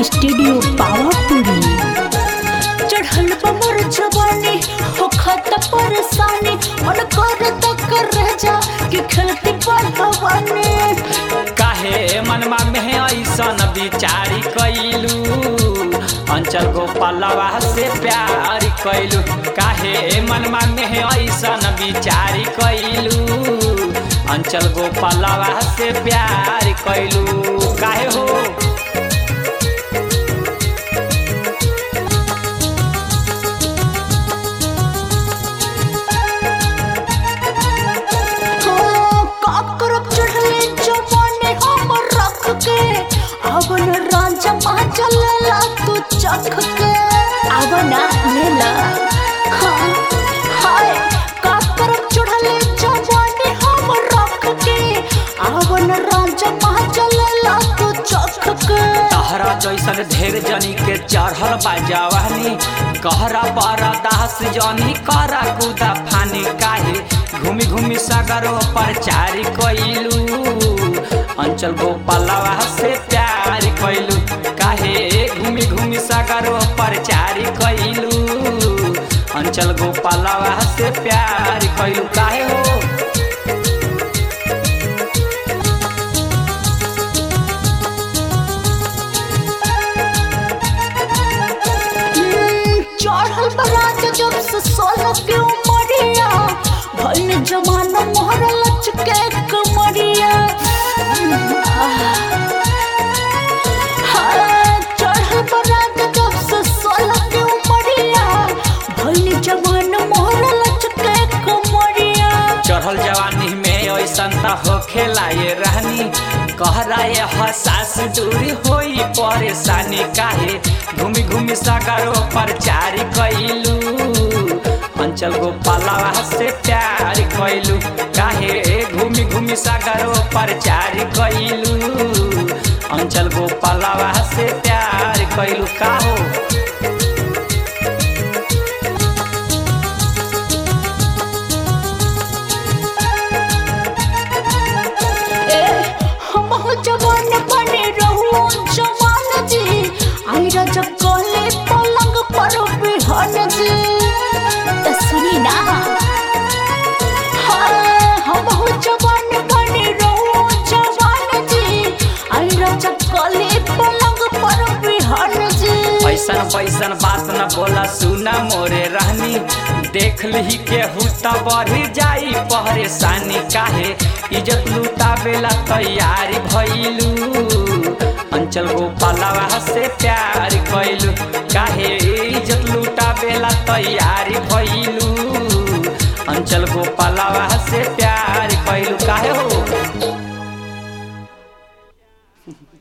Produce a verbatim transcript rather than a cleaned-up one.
Studio Pawapuri. चढ़ल बमर जवानी हो खत परेशानी मन कर तक रह जा कि खेलती पढ़वानी। काहे मनमा में ऐसन विचारी कैलू अंचल गोपालवा से प्यार कैलू। काहे मनमा में ऐसन विचारी कैलू अंचल गोपालवा से प्यार कैलू। काहे हो अवन राजा चलला तू चख के अवना लेला। हाँ हाय का कर चढ़ले जवानी हम रख के अवन राजा चलला तू चख के। तहरा जैसन ढेर जनी के चढ़ल बा जवानी कहरा बड़ा दास जनी करा कूदा फानी। काहे घूमी घूमी सागरों पर चारी कैलू अंचल गोपालवा से प्यार कैलू। काहे घूमी घूमी सागरों पर चारी कैलू अंचल गोपालवा से प्यार कैलू। काहे हो चढ़ल बरात जब से सोलह के उमरिया भइल जमाना मोहर लचके कमरिया। चढ़ल बरात जब से सोलह के उमरिया भइल जमाना मोहर लचके कमरिया। चढ़ल जवानी में ऐसन त हो खेलाए रहनी कहरा ये हसास दूरी होई परेशानी। काहे घूमी घूमी सागरों पर चारी कैलू अंचल गोपालवा से प्यार कैलू। काहे घूमी घूमी सागरों पर चारी कैलू अंचल गोपालवा से प्यार कैलू। का हो जवान बने रहू जवान जी आई राजा कहले पलंग पर बिहन जी। तो सुनी ना हम जवान बने रहू जवान जी आई राजा कहले पलंग पर बिहन जी। पैसन पैसन बात न बोला सुना मोरे रहनी देख ली केहू त बढ़ी जाई परेशानी। काहे इज्जत लुटावेला तैयारी भइलू अंचल गोपालवा से प्यार कैलू। काहे इज्जत लुटावेला तैयारी भइलू अंचल गोपालवा से प्यार कैलू। काहे हो